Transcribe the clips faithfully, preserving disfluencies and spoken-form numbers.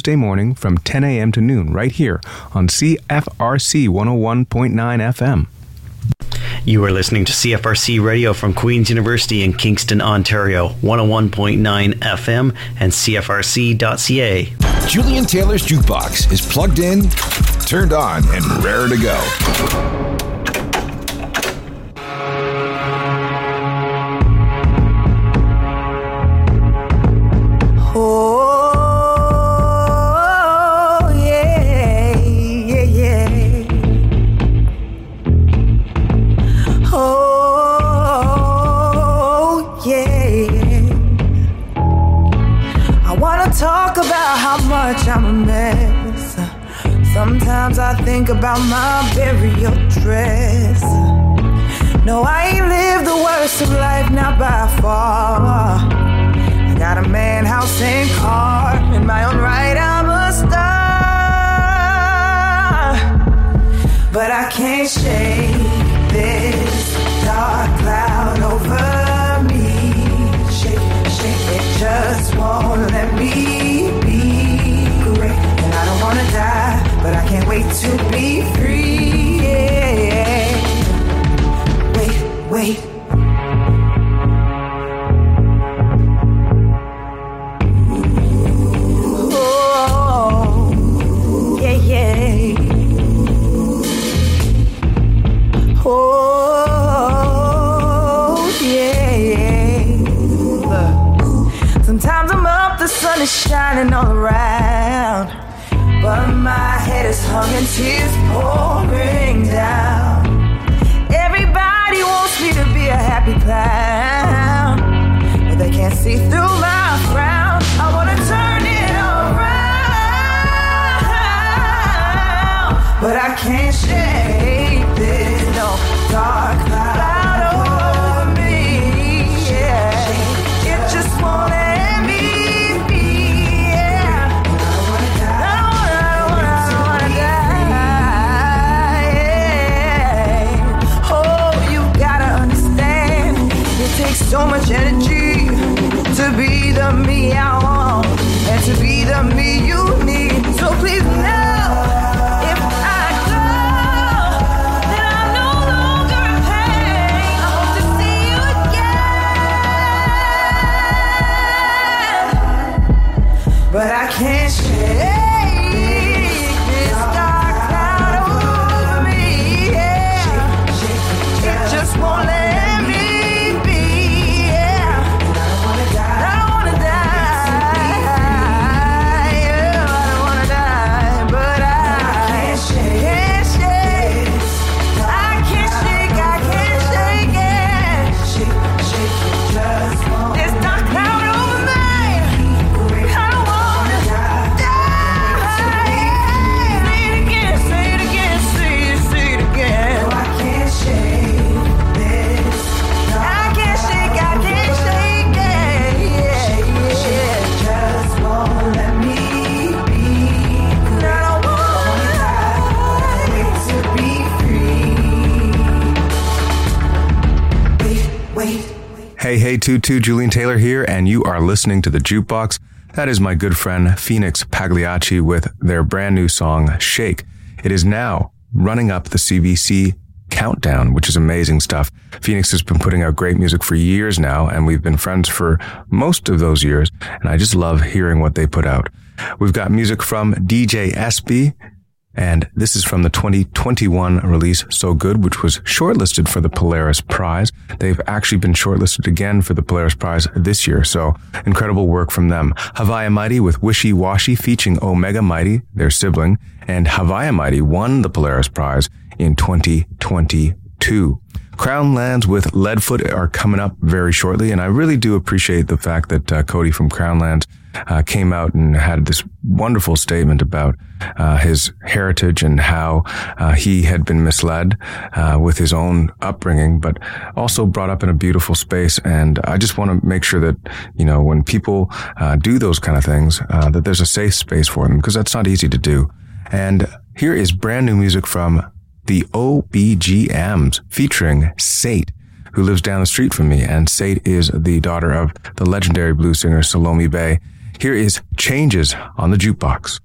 Tuesday morning from ten a.m. to noon right here on C F R C one oh one point nine F M. You are listening to C F R C Radio from Queen's University in Kingston, Ontario, one oh one point nine F M and C F R C dot C A. Julian Taylor's Jukebox is plugged in, turned on, and raring to go. I'm a mess. Sometimes I think about my burial dress. No, I ain't lived the worst of life, not by far. I got a man, house, and car. In my own right, I'm a star. But I can't shake this dark cloud over me. Shake, shake, it just won't let me be. I don't wanna die, but I can't wait to be free. Yeah. Wait, wait. Oh, yeah, yeah. Oh, yeah. Look. Sometimes I'm up, the sun is shining all around. But my head is hung and tears pouring down. Everybody wants me to be a happy clown, but they can't see through my frown. I wanna turn it around, but I can't shake this no dark cloud over me. Yeah, it just won't let me be. Yeah, so much energy to be the me I want and to be the me you need. So please know if I go, then I'm no longer in pain. I hope to see you again, but I can't shake this dark cloud over me. Yeah, it just won't let Hey, hey, Tutu, Julian Taylor here, and you are listening to The Jukebox. That is my good friend Phoenix Pagliacci with their brand new song, Shake. It is now running up the C B C countdown, which is amazing stuff. Phoenix has been putting out great music for years now, and we've been friends for most of those years, and I just love hearing what they put out. We've got music from D J S B, and this is from the twenty twenty-one release, So Good, which was shortlisted for the Polaris Prize. They've actually been shortlisted again for the Polaris Prize this year, so incredible work from them. Hawaii Mighty with Wishy Washy featuring Omega Mighty, their sibling, and Hawaii Mighty won the Polaris Prize in twenty twenty-two. Crown Lands with Leadfoot are coming up very shortly, and I really do appreciate the fact that uh, Cody from Crown Lands uh, came out and had this wonderful statement about uh, his heritage and how uh, he had been misled uh, with his own upbringing, but also brought up in a beautiful space. And I just want to make sure that, you know, when people uh, do those kind of things, uh, that there's a safe space for them, because that's not easy to do. And here is brand new music from the O B G Ms featuring Sate, who lives down the street from me. And Sate is the daughter of the legendary blues singer Salome Bay. Here is Changes on the Jukebox.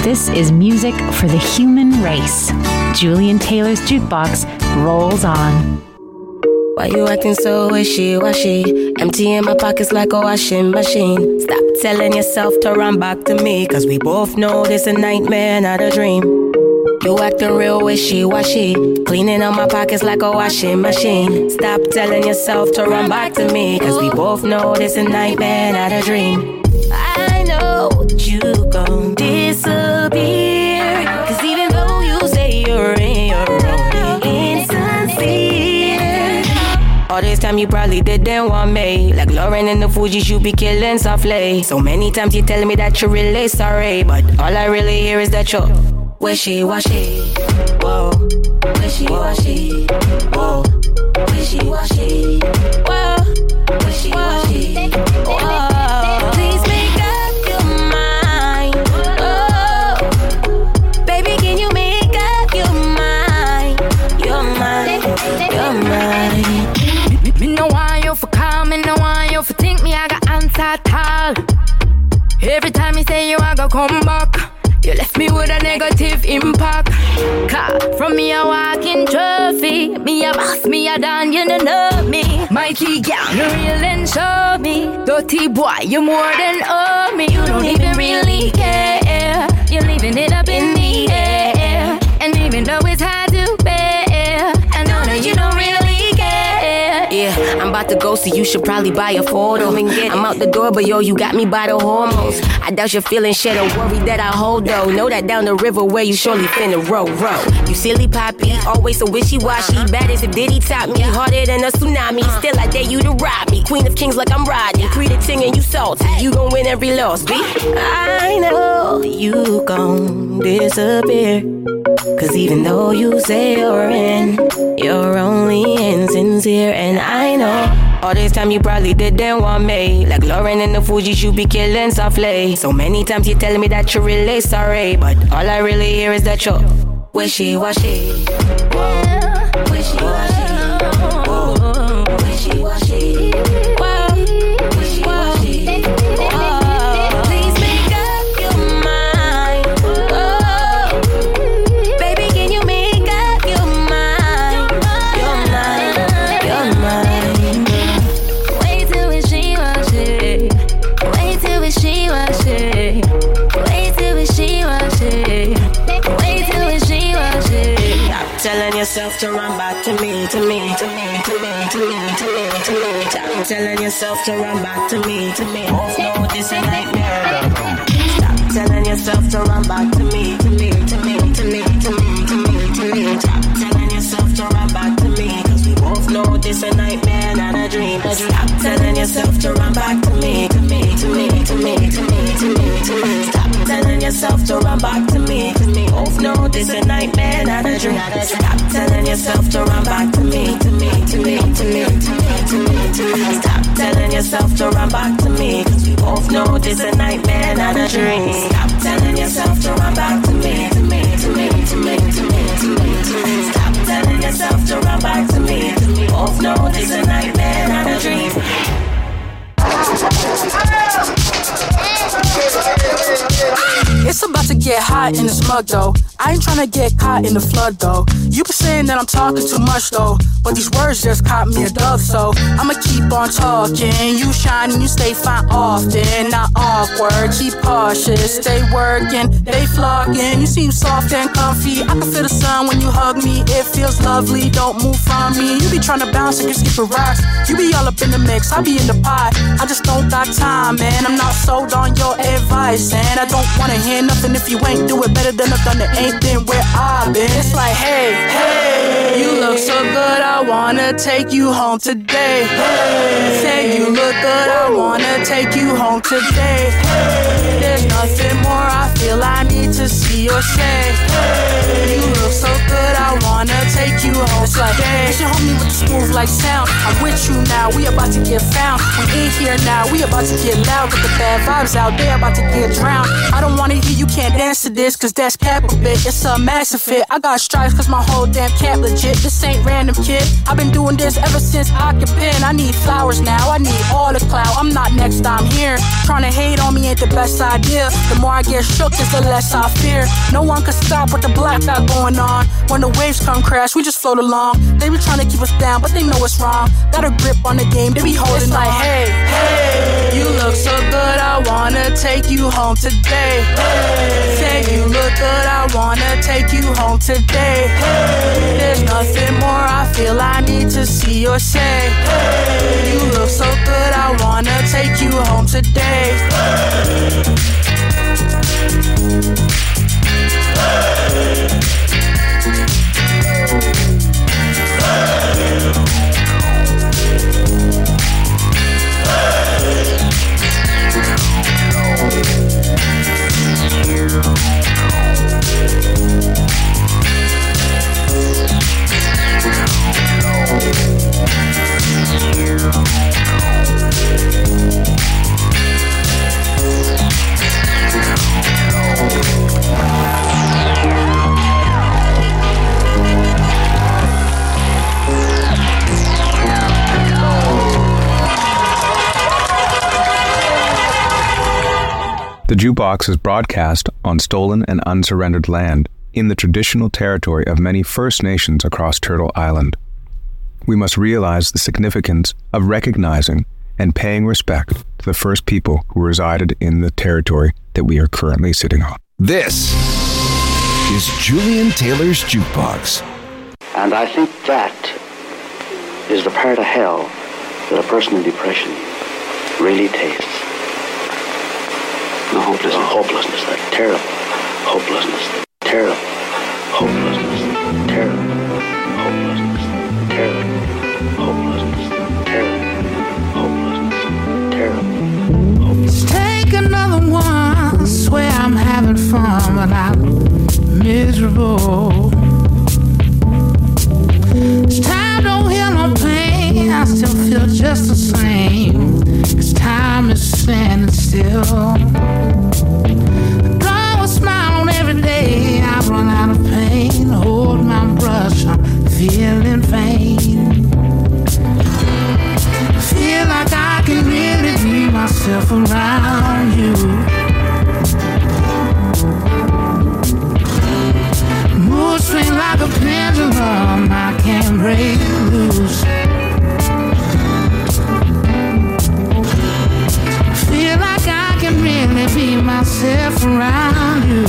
This is music for the human race. Julian Taylor's Jukebox rolls on. Why you acting so wishy-washy? Emptying my pockets like a washing machine. Stop telling yourself to run back to me, cause we both know this a nightmare, not a dream. You acting real wishy-washy, cleaning up my pockets like a washing machine. Stop telling yourself to run back to me, cause we both know this a nightmare, not a dream. I know you gon' disappear, cause even though you say you're in your own, insincere. All this time you probably didn't want me, like Lauren in the Fugees, you be killing softly. So many times you tell me that you're really sorry, but all I really hear is that you're wishy-washy. Whoa, wishy-washy. Whoa, wishy-washy. Whoa, wishy-washy. Whoa. Please make up your mind. Oh, baby, can you make up your mind? Your mind, your mind. Me no want you for calm, me no want you for think me I got answer at all. Every time you say you I go come back, you left me with a negative impact. Car from me a walking trophy, me a boss, me a done, you don't know me. Mighty girl, you real and show me. Dirty boy, you more than owe me. You don't even really care, you're leaving it up in the air. And even though it's hard to bear, I know that you don't really care. Yeah, I'm about to go, so you should probably buy a photo. I'm out the door, but yo, you got me by the hormones. I doubt you're feeling shit or worry that I hold though. Know that down the river where you surely finna row, row. You silly poppy, always so wishy-washy. Bad as if Diddy taught me, harder than a tsunami. Still I dare you to rob me. Queen of kings like I'm Rodney. Creed a ting and you salty, you gon' win every loss, B. I know you gon' disappear, cause even though you say you're in, you're only insincere. And I know all this time you probably didn't want me, like Lauren in the Fugees, you be killing softly. So many times you telling me that you're really sorry, but all I really hear is that you're wishy-washy. Whoa, wishy-washy. Whoa, wishy-washy. Whoa, wishy-washy. Whoa. Please make up your mind. Oh, baby, can you make up your mind? Your mind, your mind. Wait till it's she-washy. Wait till it's she-washy. Wait till it's she-washy. Wait till it's she-washy. Stop telling yourself to run back to me, to me, to me, to me, to me, to me, to me. Stop telling yourself to run back to me, to me. Both know this a nightmare. Stop telling yourself to run back to me, to me, to me, to me, to me, to me, to me. Stop telling yourself to run back to me, cause we both know this a nightmare, not a dream. Stop telling yourself to run back to me, to me, to me, to me, to me, to me, to me. Stop telling yourself to run back to me, cause we both know this a nightmare, not a dream. Stop telling yourself to run back to me, to me, to me, to me, to me, to me, to me. Stop telling yourself to run back to me, cause we both know this a nightmare, not a dream. Stop telling yourself to run back to me, to me, to me, to me, to me, to me, to me. Stop telling yourself to run back to me, cause we both know this a nightmare, not a dream. It's about to get hot in the smug though. I ain't tryna get caught in the flood though. You been saying that I'm talking too much though, but these words just caught me a dove, so I'ma keep on talking. You shine and you stay fine often, not awkward. Keep cautious, stay working, they flocking. You seem soft and comfy. I can feel the sun when you hug me. It feels lovely, don't move from me. You be tryna bounce and get skip a rocks. You be all up in the mix, I be in the pot. I just don't got time, man. I'm not sold on your advice, and I don't wanna hear nothing if you ain't do it better than I've done it. Ain't been where I've been. It's like, hey, hey, you look so good, I wanna take you home today. Hey, say you look good, I wanna take you home today. Hey, there's nothing more I feel I need to see or say. Hey, you look so good, I wanna take you home. It's like, hey, you should hold me with the smooth like sound. I'm with you now, we about to get found. We in here now, we about to get loud. Get the bad vibes out, they about to get drowned. I don't wanna hear you can't dance to this, cause that's cap a bit. It's a massive fit. I got stripes cause my whole damn camp legit. This ain't random, kid. I've been doing this ever since I could pin. I need flowers now, I need all the clout. I'm not next, I'm here. Trying to hate on me ain't the best idea. The more I get shook, is the less I not fear. No one can stop what the black got going on. When the waves come crash, we just float along. They be trying to keep us down, but they know it's wrong. Got a grip on the game, they be holding it's like, on. Hey, hey, you look so good, I wanna take you home today. Hey, say you look good, I wanna take you home today. Hey, there's nothing more I feel I need to see or say. Hey, you look so good, I wanna take you home today. The Jukebox is broadcast on stolen and unsurrendered land in the traditional territory of many First Nations across Turtle Island. We must realize the significance of recognizing and paying respect to the first people who resided in the territory that we are currently sitting on. This is Julian Taylor's Jukebox. And I think that is the part of hell that a person in depression really tastes. The hopelessness. The hopelessness, that terrible hopelessness, terrible hopelessness, terrible hopelessness, terrible hopelessness, terrible hopelessness, terrible hopelessness. Take another one. I swear I'm having fun, but I'm miserable. This time don't heal no pain. I still feel just the same. Cause time is standing still. Draw a smile on every day. I run out of pain. Hold my brush, I'm feeling vain. Feel like I can really be myself around you. Move straight like a pendulum, I can't break loose. Feel like I can really be myself around you.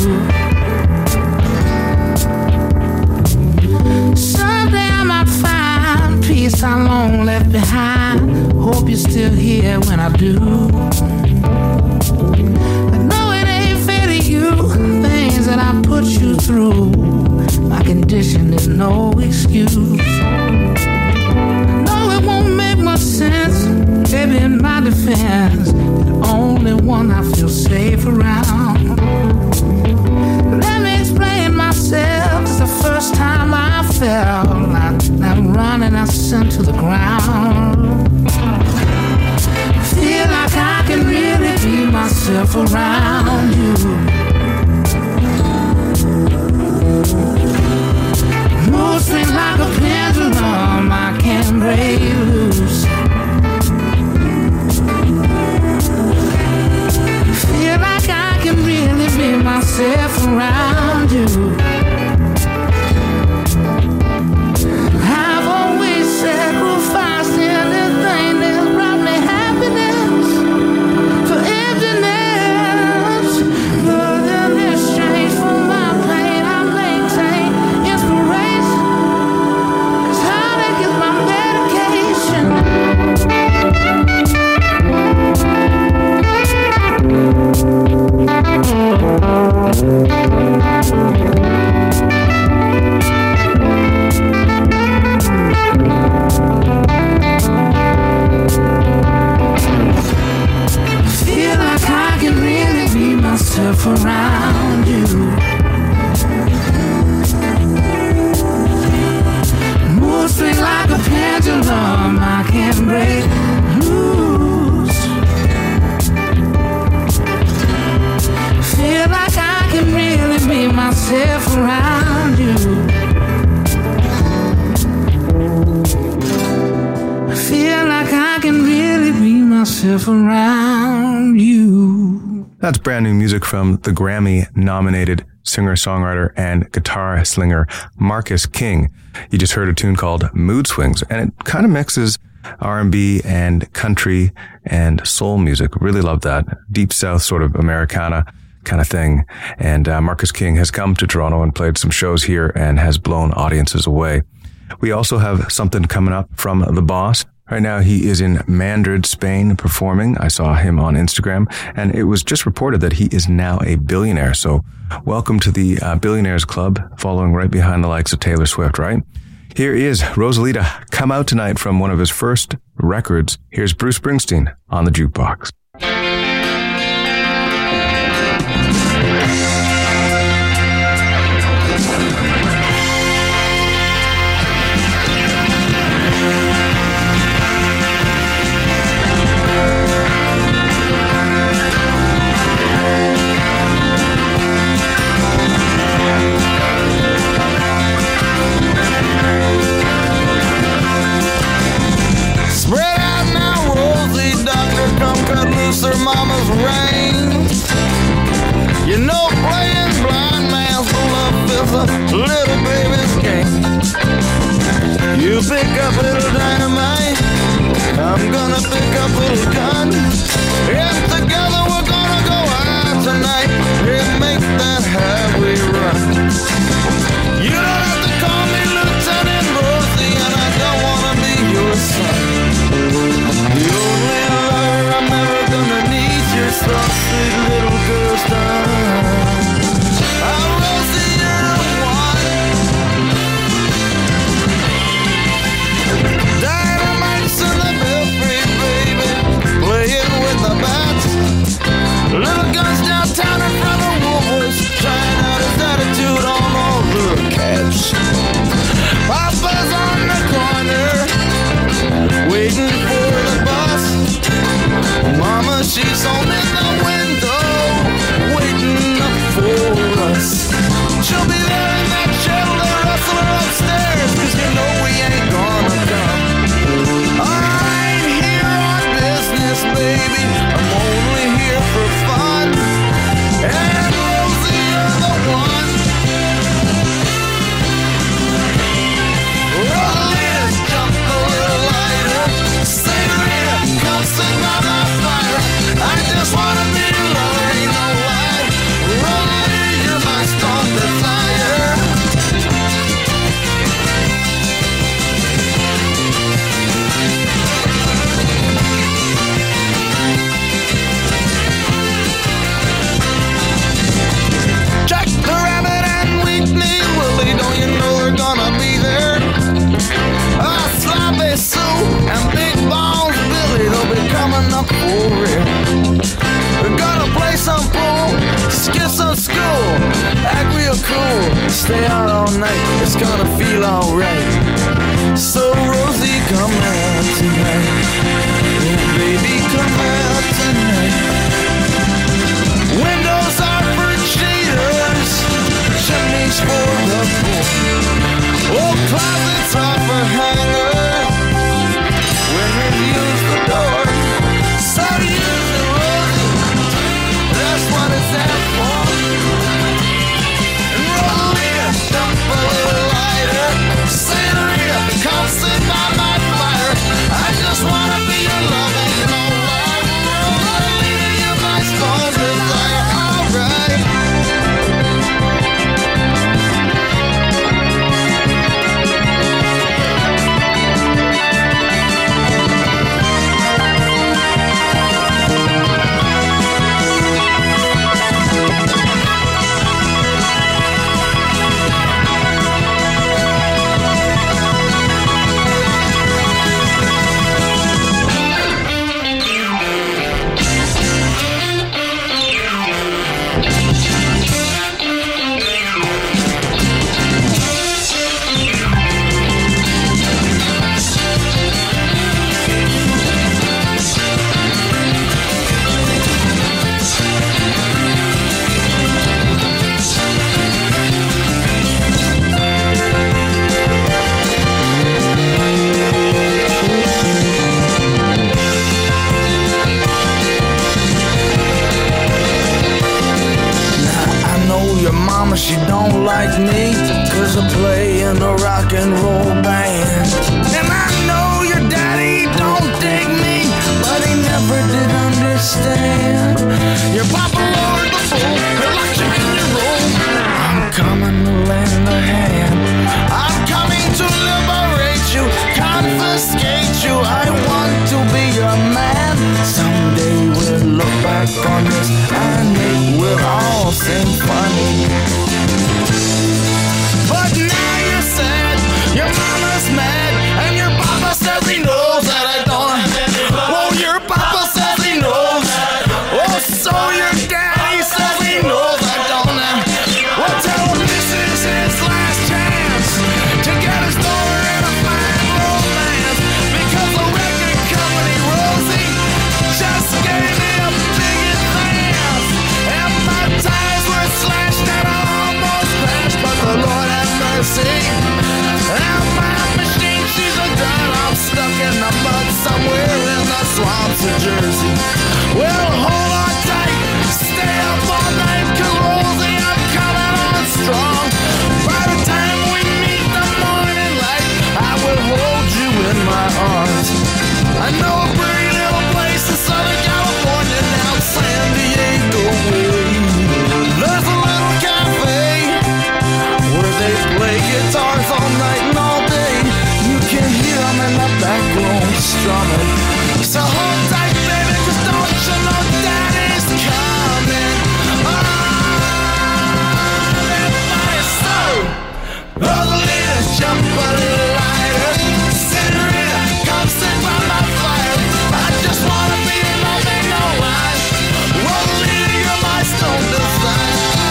Someday I might find peace I long left behind. Hope you're still here when I do. I know it ain't fair to you, things that I put you through. My condition is no excuse. No, it won't make much sense. Baby, in my defense, the only one I feel safe around. Let me explain myself. It's the first time I felt like I'm running, I sent to the ground. Feel like I can really be myself around you. Move straight like a pendulum, I can't break loose. Feel like I can really be myself around you. I've always sacrificed anything that brought me happiness for emptiness. But in exchange for my pain, I maintain inspiration. 'Cause heartache is my medication. Feel like I can really be myself around you. Move straight like a pendulum, I can't break loose. Feel like I can really be myself around you. Feel like I can really be myself around you. That's brand new music from the Grammy-nominated singer-songwriter and guitar slinger Marcus King. You just heard a tune called Mood Swings, and it kind of mixes R and B and country and soul music. Really love that. Deep South sort of Americana kind of thing. And uh, Marcus King has come to Toronto and played some shows here and has blown audiences away. We also have something coming up from The Boss. Right now, he is in Madrid, Spain, performing. I saw him on Instagram, and it was just reported that he is now a billionaire. So welcome to the uh, Billionaires Club, following right behind the likes of Taylor Swift, right? Here is Rosalita, Come Out Tonight, from one of his first records. Here's Bruce Springsteen on the jukebox. Her mama's reins. You know playing blind man's love is a little baby's game. You pick up little dynamite, I'm gonna pick up little gun, and together we're gonna go out tonight and make that highway run. You don't have to call me Lieutenant Rosie, and I don't wanna be your son. The only lover I'm ever gonna need, your soft, sweet little girl's done. I'm Rosie, you're the one. Dynamite's in the belfry, baby, playing with the bats. Little guns downtown in front of Woolworths, trying out his attitude on all the cats. Papa's on the corner, waiting for the bus. Mama, she's on in the window, waiting up for us. She'll be there in that Chandler Rustler upstairs, cause you know we ain't gonna come. I ain't here on business, baby, I'm only here for fun. And Rosie, you're the one. Rosalita, jump a little lighter. Senorita, come sit by my fire. I just wanna be alone, ain't no lie. Rosalita, you're my strong desire. Jack the Rabbit and Whitney Willie, don't you know they're gonna be there? Ah, Sloppy Sue and Big Bones Billy, they'll be coming up for real. We're gonna play some pool, skip some school, act real cool, stay out all night, it's gonna feel alright. So Rosie, come out tonight, oh baby, come out tonight. Windows are for cheaters, chimneys for the poor, old closets are for hangers. Women use the door, so use the Rosie, that's what it's there for. And Rosalita, jump a little lighter. Senorita, come sit like me, cause I play in a rock and roll band. And I know your daddy don't dig me, but he never did understand. Your papa lowered the boat, he locked you in your room. I'm coming to lend a hand. I'm coming to liberate you, confiscate you. I want to be your man. Someday we'll look back on this and it will all seem funny. But now you're sad, your mama's mad, and your papa says he knows that I don't. Oh, your papa says he knows. Oh, so your daddy says he knows I don't. Well, tell him this is his last chance to get his daughter in a fine romance, because the record company, Rosie, just gave me a big advance, and my tires were slashed and I almost crashed, but the Lord have mercy. Now my machine, she's a gun. I'm stuck in the mud somewhere in the swamps of Jersey. Well, hold on tight, stay up all night, 'cause Rosie, I'm coming on strong. By the time we meet the morning light, I will hold you in my arms. I know a pretty little place in Southern California down San Diego way. There's a little cafe where they play guitars all night and all day. You can hear them in the back room strumming. So hold tight, baby, 'cause don't you know Daddy's coming? Oh, everybody, so Rosalina, jump a little lighter. Senorita, come sit by my fire. I just wanna be in love, ain't no lie. Rosalina, you're my stone desire.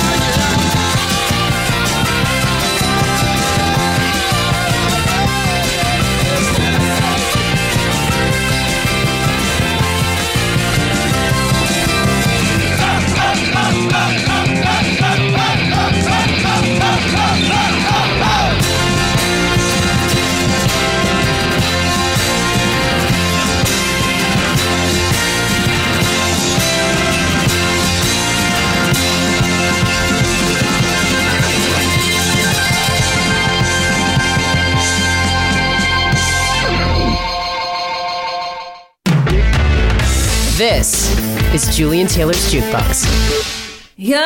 This is Julian Taylor's Jukebox. Yeah,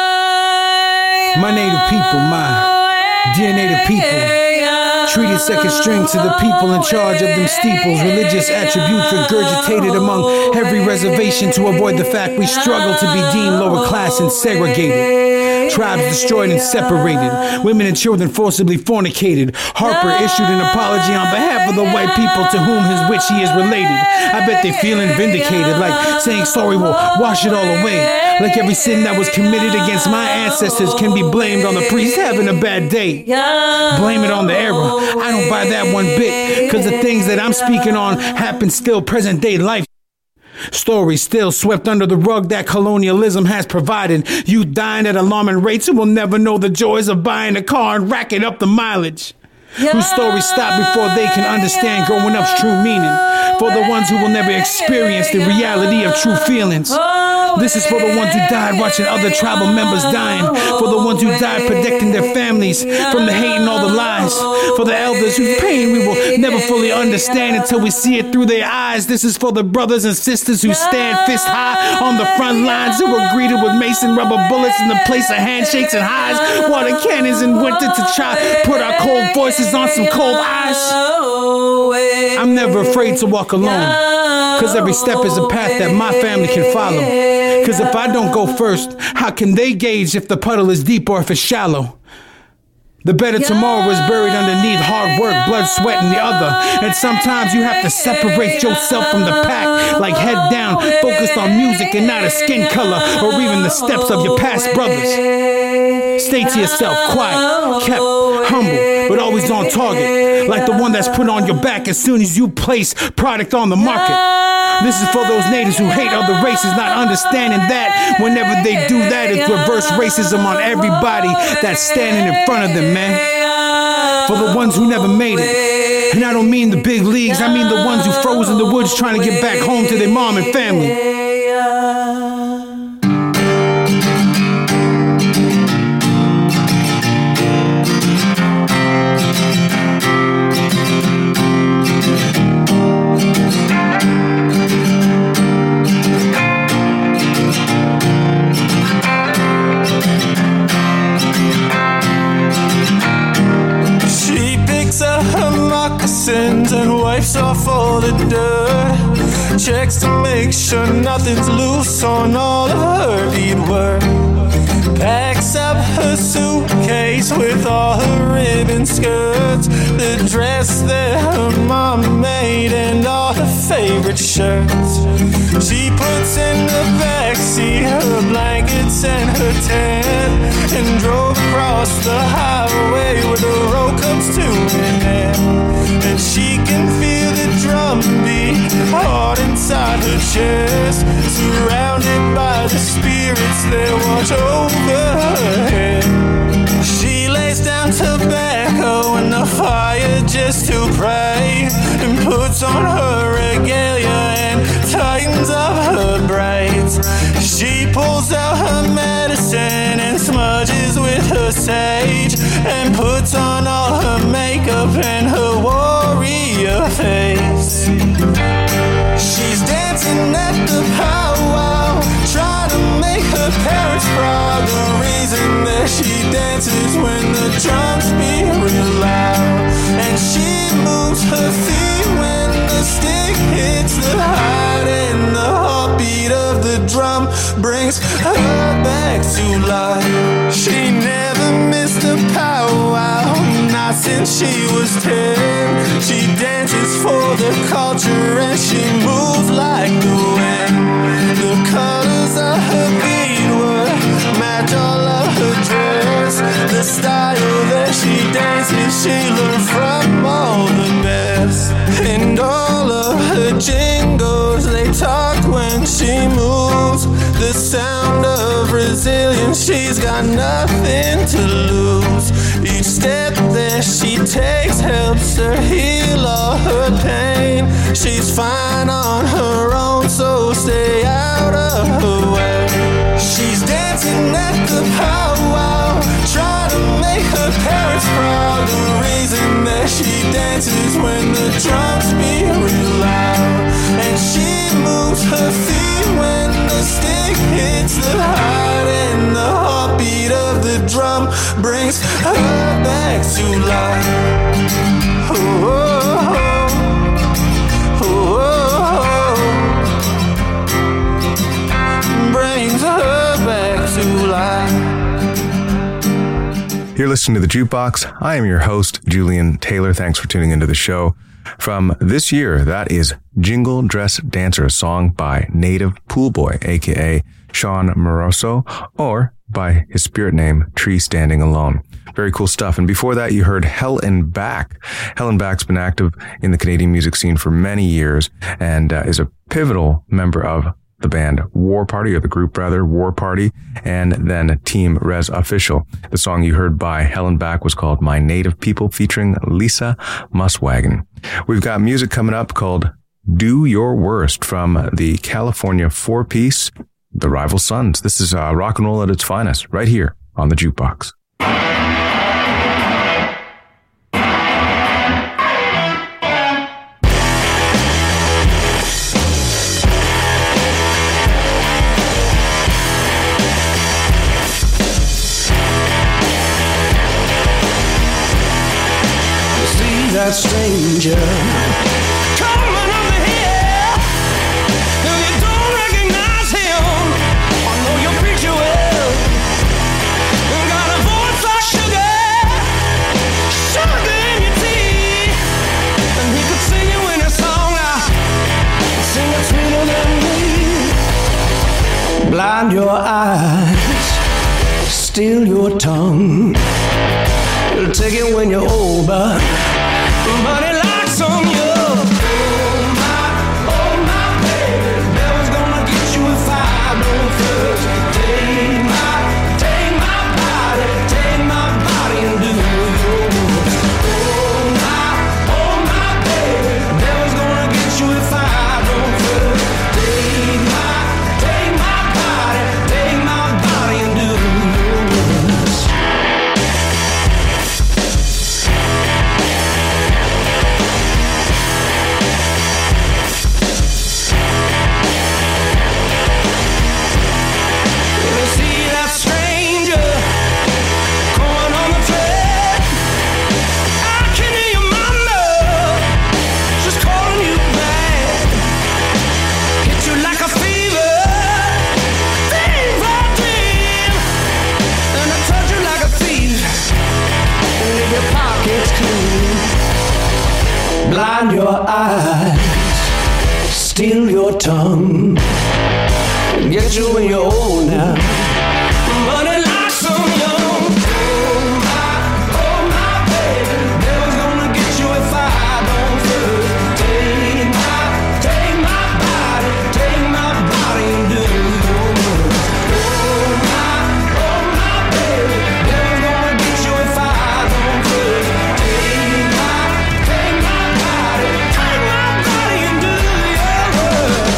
my native people, my dear native people, treated second string to the people in charge of them steeples. Religious attributes regurgitated among every reservation to avoid the fact we struggle to be deemed lower class and segregated. Tribes destroyed and separated. Women and children forcibly fornicated. Harper issued an apology on behalf of the white people to whom his witch he is related. I bet they feeling vindicated, like saying sorry will wash it all away. Like every sin that was committed against my ancestors can be blamed on the priest having a bad day. Blame it on the era. I don't buy that one bit, cause the things that I'm speaking on happen still present day life. Stories still swept under the rug that colonialism has provided. Youth dying at alarming rates who will never know the joys of buying a car and racking up the mileage. Whose stories stop before they can understand growing up's true meaning. For the ones who will never experience the reality of true feelings. This is for the ones who died watching other tribal members dying. For the ones who died protecting their families from the hate and all the lies. For the elders whose pain we will never fully understand until we see it through their eyes. This is for the brothers and sisters who stand fist high on the front lines, who were greeted with mason rubber bullets in the place of handshakes and highs. Water cannons in winter to try put our cold voices on some cold ice. I'm never afraid to walk alone, cause every step is a path that my family can follow. Cause if I don't go first, how can they gauge if the puddle is deep or if it's shallow? The better tomorrow is buried underneath hard work, blood, sweat, and the other. And sometimes you have to separate yourself from the pack, like head down, focused on music and not a skin color or even the steps of your past brothers. Stay to yourself, quiet, kept, humble, but always on target. Like the one that's put on your back as soon as you place product on the market. This is for those natives who hate other races, not understanding that whenever they do that, it's reverse racism on everybody that's standing in front of them, man. For the ones who never made it. And I don't mean the big leagues, I mean the ones who froze in the woods trying to get back home to their mom and family. all the dirt. Checks to make sure nothing's loose on all of her beadwork. Packs up her suitcase with all her ribbon skirts, the dress that her mom made, and all her favorite shirts. She puts in the backseat her blankets and her tent, and drove across the highway where the road comes to an end. And she can feel the drum beat hard inside her chest, surrounded by the spirits that watch over her head. She lays down tobacco in the fire just to pray, and puts on her regalia and tightens up her braids. She pulls out her medicine and smudges with her sage, and puts on all her makeup and her warrior face. She's dancing at the powwow, trying to make her parents proud. The reason that she dances when the drums beat real loud, and she moves her feet when the stick hits the hide, and the heartbeat of the drum brings her back to life. She never missed a powwow, not since she was ten. She dances for the culture and she moves like the wind. The colors of her beadwork match all of her dress. The style that she dances she learned from all the best. And all of her jingles, they talk when she moves. The sound of resilience, she's got nothing to lose. Each step that she takes helps her heal all her pain. She's fine on her own, so stay out of her way. She's dancing at the powwow, trying to make her parents proud. The reason that she dances when the drums beat real loud, and she moves her feet when the stick hits the hide, and the heartbeat of the drum brings her back to life. Oh, oh, oh, oh, oh. Brings her back to life. You're listening to The Jukebox. I am your host, Julian Taylor. Thanks for tuning into the show. From this year, that is Jingle Dress Dancer, a song by Native Pool Boy, a k a. Sean Moroso, or by his spirit name, Tree Standing Alone. Very cool stuff. And before that, you heard Hell and Back. Hell and Back's been active in the Canadian music scene for many years and uh, is a pivotal member of the band War Party, or the group rather, War Party, and then Team Res Official. The song you heard by Helen Back was called My Native People, featuring Lisa Muswagon. We've got music coming up called Do Your Worst from the California four-piece, The Rival Sons. This is uh, rock and roll at its finest, right here on The Jukebox. That stranger coming over here, if you don't recognize him, I know you'll preach you well. Got a voice like sugar, sugar in your tea, and he could sing you in a song, now sing it sweeter than me. Blind your eyes, steal your tongue, you'll take it when you're old, but But it likes on you. Oh my, oh my baby, devil's gonna get you if I don't first. Take my, take my body, take my body and do yours. Oh my, oh my baby, devil's gonna get you if I don't first. Take my, take my body, take my body and do yours. Blind your eyes, steal your tongue, get you when you're old now. Money like some young. Oh my, oh my baby, never gonna get you if I don't first. Take my, take my body, take my body and do your work. Oh my, oh my baby, never gonna get you if I don't first. Take my, take my body, take my body and do your work.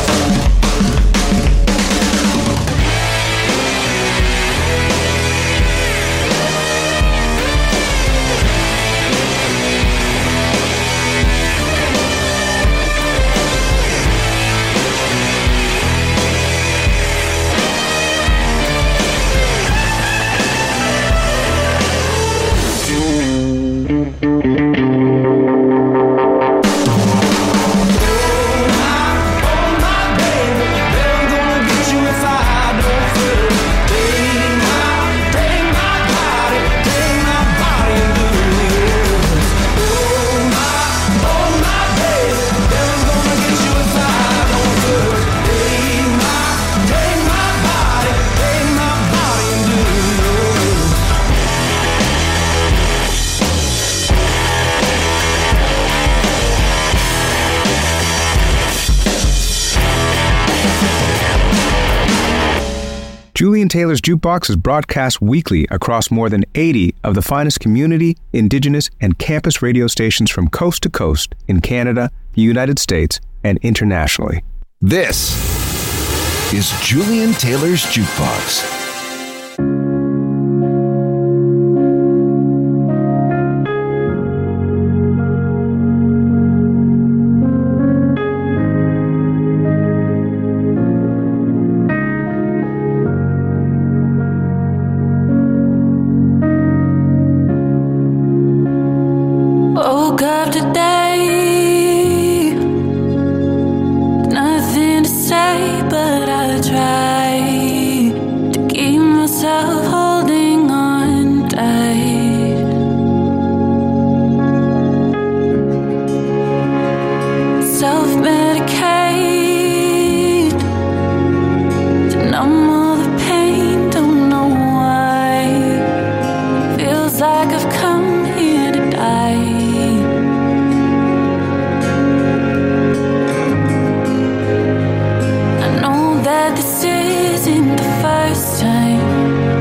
Julian Taylor's Jukebox is broadcast weekly across more than eighty of the finest community, indigenous, and campus radio stations from coast to coast in Canada, the United States, and internationally. This is Julian Taylor's Jukebox. Woke up today, nothing to say, but I try to keep myself holding on tight. Self-medicate to numb all the pain, don't know why. Feels like I've come here to die. This isn't the first time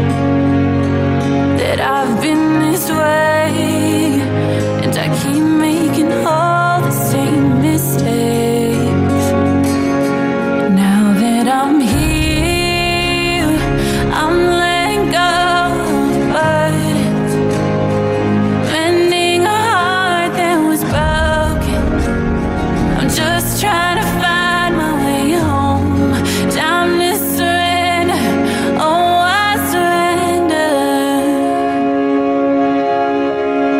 that I've been this way, and I keep making all the same mistakes. Now that I'm here, I'm letting go of the burdens, mending a heart that was broken. I'm just trying to find my way home. Time to surrender, oh I surrender.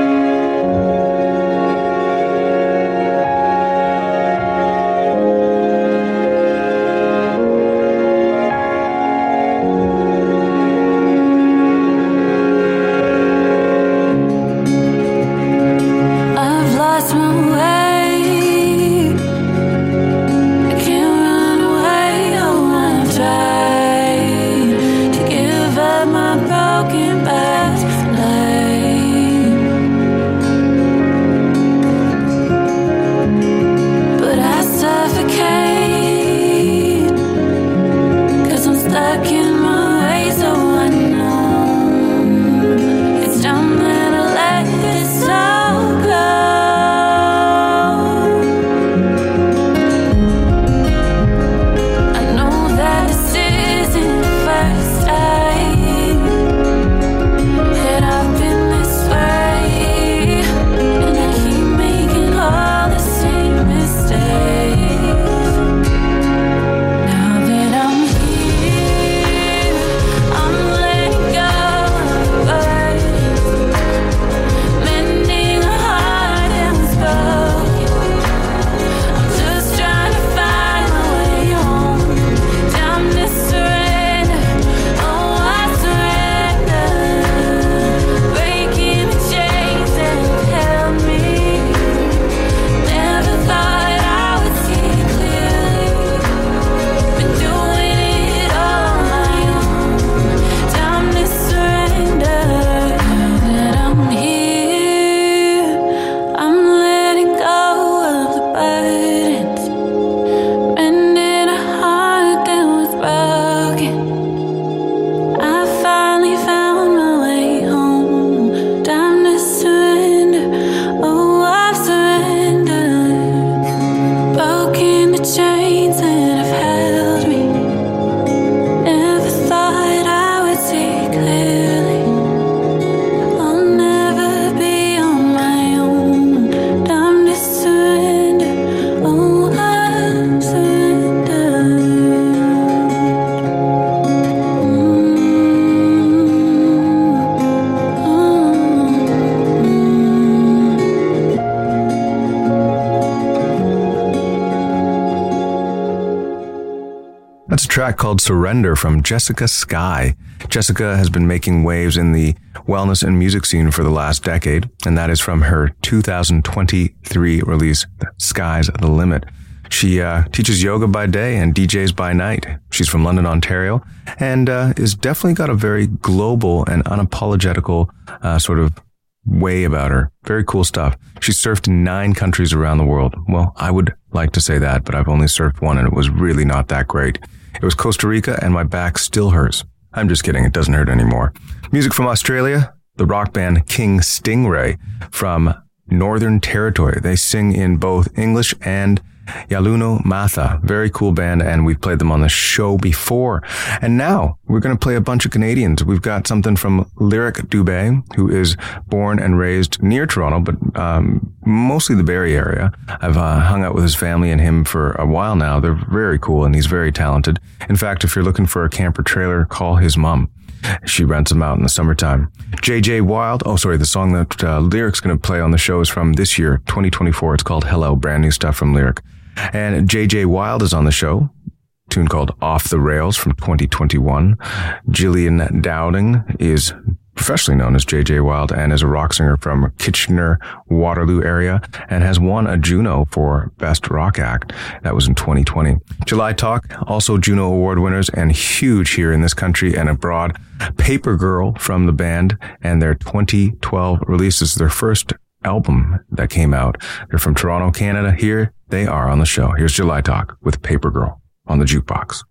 track called Surrender from Jessica Sky. Jessica has been making waves in the wellness and music scene for the last decade, and that is from her two thousand twenty-three release, Sky's the Limit. She uh, teaches yoga by day and D Js by night. She's from London, Ontario, and uh, is definitely got a very global and unapologetical uh, sort of way about her. Very cool stuff. She's surfed in nine countries around the world. Well, I would like to say that, but I've only surfed one and it was really not that great. It was Costa Rica and my back still hurts. I'm just kidding. It doesn't hurt anymore. Music from Australia, the rock band King Stingray from Northern Territory. They sing in both English and Yaluno Matha. Very cool band, and we've played them on the show before. And now we're going to play a bunch of Canadians. We've got something from Lyric Dubé, who is born and raised near Toronto, but um, mostly the Barrie area. I've uh, hung out with his family and him for a while now. They're very cool, and he's very talented. In fact, if you're looking for a camper trailer, call his mom. She rents them out in the summertime. J J Wild. Oh, sorry. The song that uh, Lyric's going to play on the show is from this year, twenty twenty-four. It's called Hello. Brand new stuff from Lyric. And J J Wild is on the show. A tune called Off the Rails from twenty twenty-one. Jillian Dowding is professionally known as J J Wild and is a rock singer from Kitchener, Waterloo area, and has won a Juno for Best Rock Act. That was in twenty twenty. July Talk, also Juno Award winners and huge here in this country and abroad. Paper Girl from the band and their twenty twelve release is their first album that came out. They're from Toronto, Canada. Here they are on the show. Here's July Talk with Paper Girl on the Jukebox.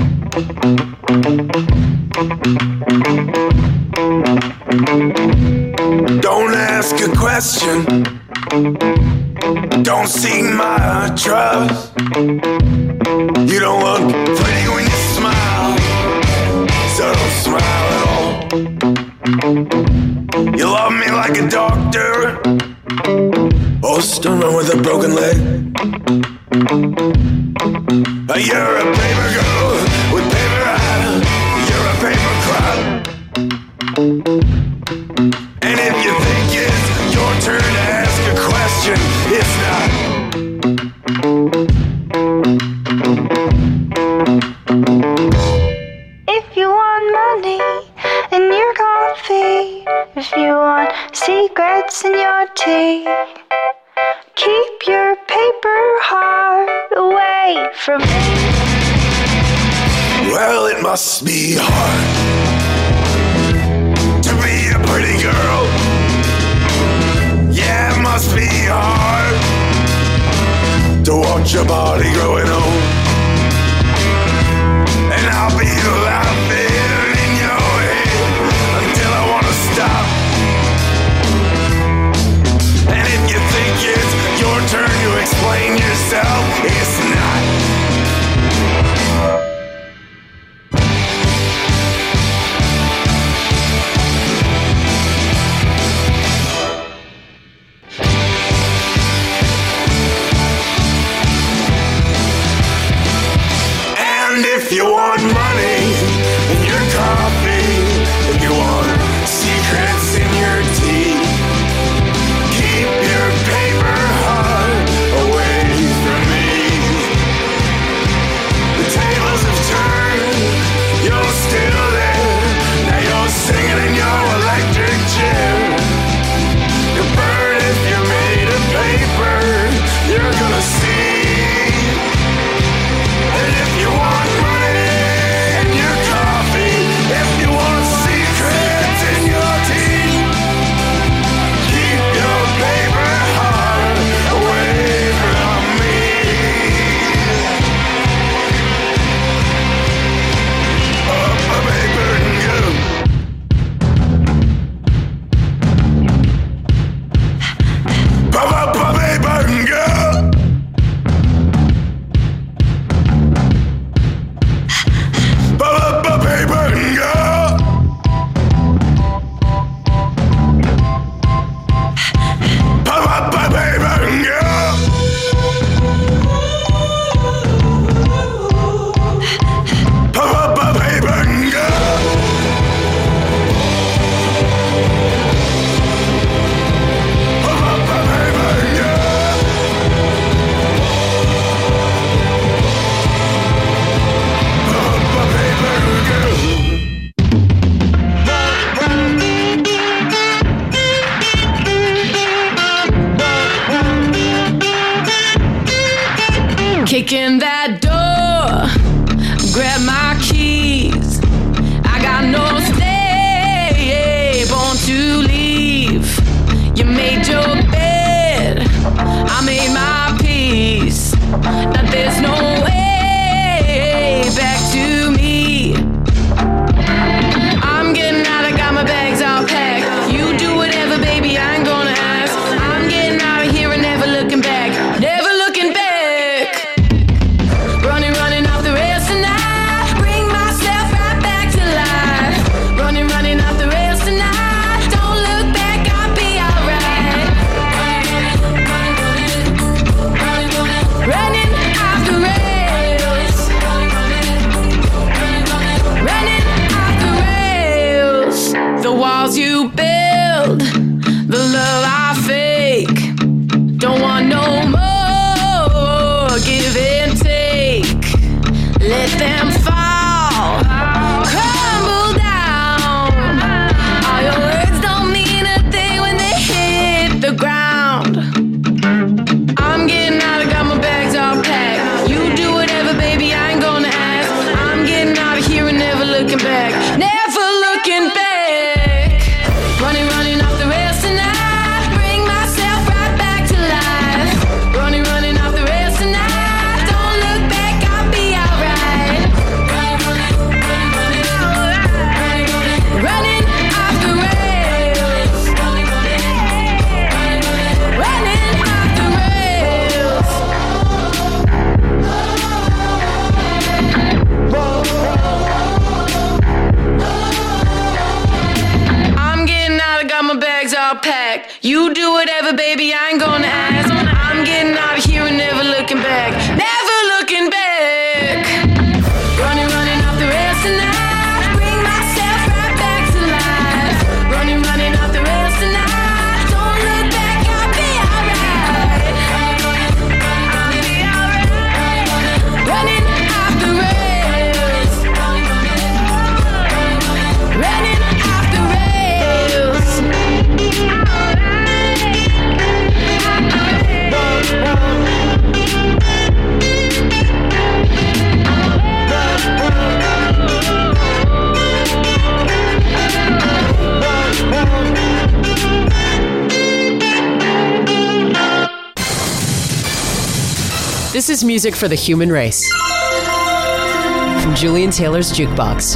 Don't ask a question. Don't seek my trust. You don't look pretty when you smile, so don't smile at all. You love me like a doctor or a stoner with a broken leg. You're a paper girl with paper eyes. You're a paper crowd. And if you think it's your turn to ask a question, it's not. If you want money in your coffee, if you want secrets in your tea, keep your paper heart away from me. Well, it must be hard to be a pretty girl. Yeah, it must be hard to watch your body growing old. And I'll be laughing in your head until I wanna stop. And if you think it's your turn to explain yourself, it's not. Kick in that door, grab my keys. I got no stay, born to leave. You made your bed, I made my peace. Now there's no way back to me. I'm getting out, I got my bags all packed. You do whatever, baby, I ain't gonna ask. I'm getting out of here and never looking back. Never looking back. Running, running off the rails tonight. Bring myself right back to life. Running, running off the rails tonight. Don't look back, I'll be alright. Running off the rails. Running off the rails. The walls you build, the love I fake. Don't want no more, give and take. Let them fall, crumble down. All your words don't mean a thing when they hit the ground. I'm getting out, I got my bags all packed. You do whatever, baby, I ain't gonna ask. I'm getting out of here and never looking back. Never looking back. Running, running off the rails tonight. Bring myself right back to life. Running, running off the rails tonight. Don't look back, I'll be alright. Running off the rails. Running off the rails. I'm getting out, I got my bags all packed. You do whatever, baby, I ain't gonna ask. I'm getting out of here and never looking back. Never looking back. Running, running off the rails tonight. Bring myself right back to life. Running, running off the rails tonight. Don't look back, I'll be alright. I'll be alright. Running off the rails. Running off the rails. This is music for the human race. From Julian Taylor's Jukebox.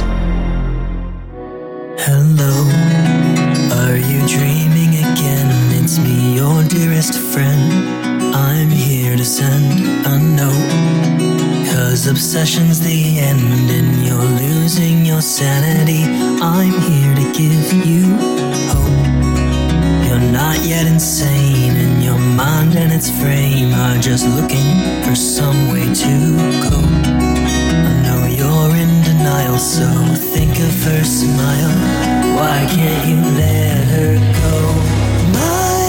Hello, are you dreaming again? It's me, your dearest friend. I'm here to send a note, 'cause obsession's the end and you're losing your sanity. I'm here to give you hope. You're not yet insane, and your mind and its frame are just looking for some way to cope. I know you're in denial, so think of her smile. Why can't you let her go? My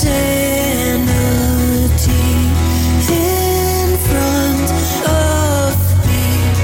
sanity in front of me.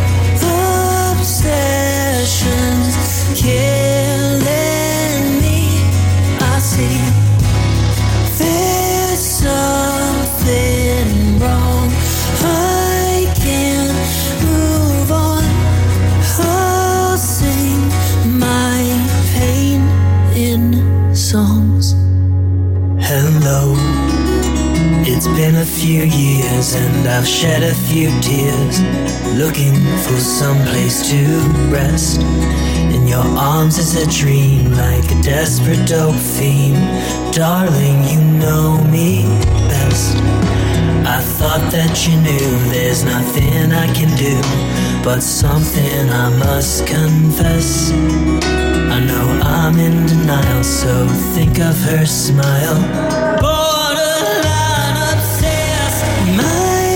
Obsessions killing me. I see there's something wrong. I can't move on. I'll sing my pain in songs. Hello, it's been a few years and I've shed a few tears, looking for some place to rest. In your arms is a dream, like a desperate dope theme. Darling, you know me best. I thought that you knew there's nothing I can do, but something I must confess. I know I'm in denial, so think of her smile. Borderline obsessed, my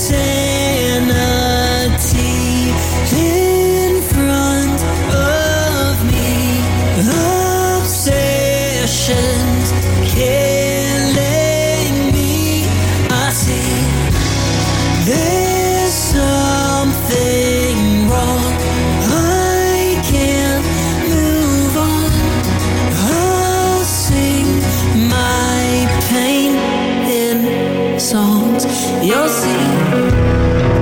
sanity in front of me. Obsessions killing me. I see there's something wrong. I can't move on. I'll sing my pain in songs. You'll see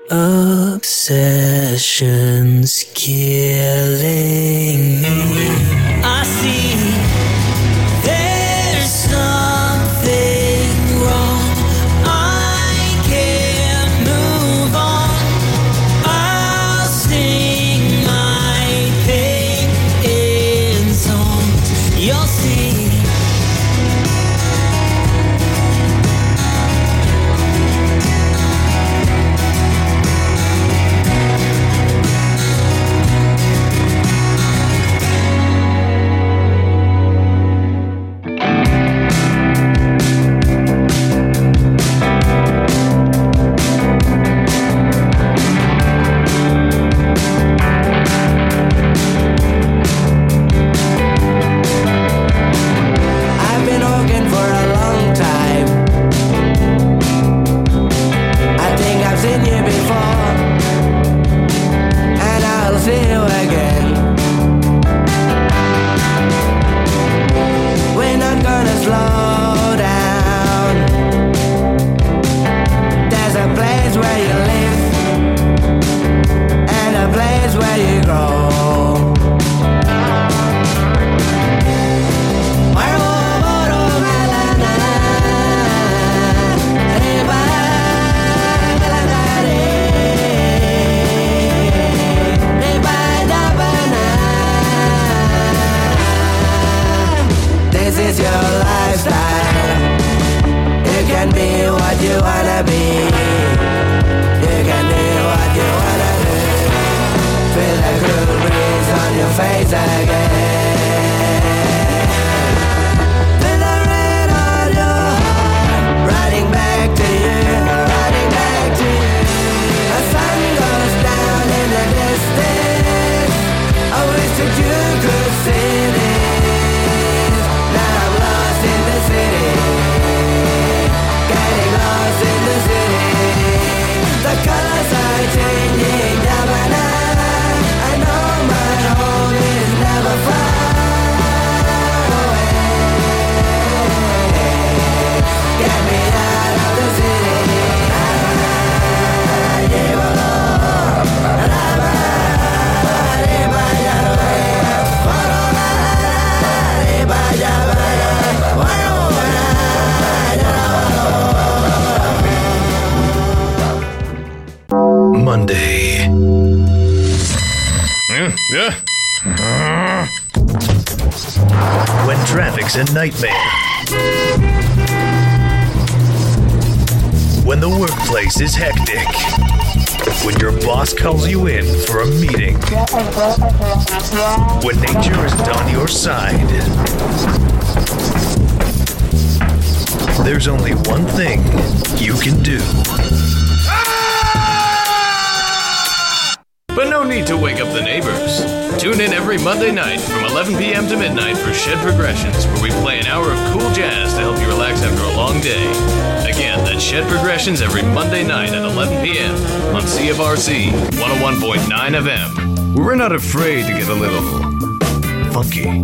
obsession's killing me. I see there's something wrong. I can't move on. I'll sing my pain in songs. You'll see. Monday. Yeah. When traffic's a nightmare. When the workplace is hectic. When your boss calls you in for a meeting. When nature isn't on your side. There's only one thing you can do. But no need to wake up the neighbors. Tune in every Monday night from eleven p.m. to midnight for Shed Progressions, where we play an hour of cool jazz to help you relax after a long day. Again, that's Shed Progressions every Monday night at eleven p.m. on C F R C one oh one point nine F M. We're not afraid to get a little funky.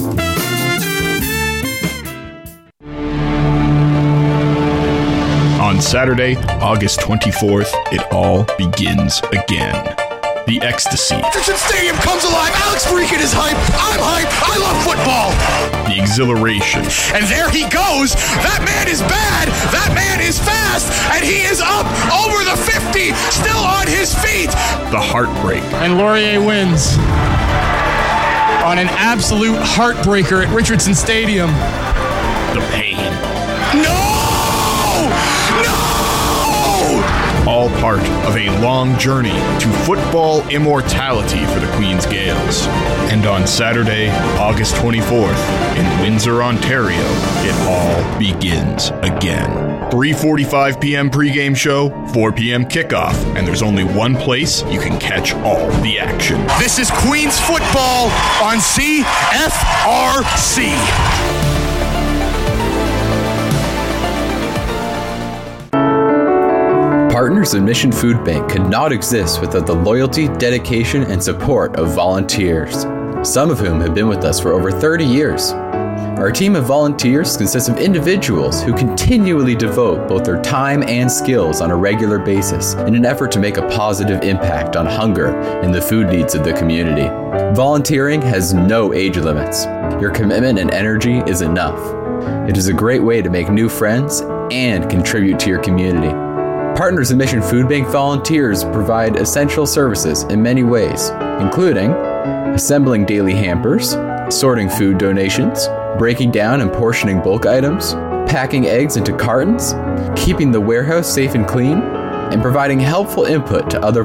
On Saturday, August twenty-fourth, it all begins again. The ecstasy. Richardson Stadium comes alive. Alex Freakin is hype. I'm hype. I love football. The exhilaration. And there he goes. That man is bad. That man is fast. And he is up over the fifty, still on his feet. The heartbreak. And Laurier wins on an absolute heartbreaker at Richardson Stadium. The pain. No! All part of a long journey to football immortality for the Queen's Gales. And on Saturday, August twenty-fourth, in Windsor, Ontario, it all begins again. three forty-five p.m. pregame show, four p.m. kickoff, and there's only one place you can catch all the action. This is Queen's football on C F R C. Partners in Mission Food Bank could not exist without the loyalty, dedication, and support of volunteers, some of whom have been with us for over thirty years. Our team of volunteers consists of individuals who continually devote both their time and skills on a regular basis in an effort to make a positive impact on hunger and the food needs of the community. Volunteering has no age limits. Your commitment and energy is enough. It is a great way to make new friends and contribute to your community. Partners in Mission Food Bank volunteers provide essential services in many ways, including assembling daily hampers, sorting food donations, breaking down and portioning bulk items, packing eggs into cartons, keeping the warehouse safe and clean, and providing helpful input to other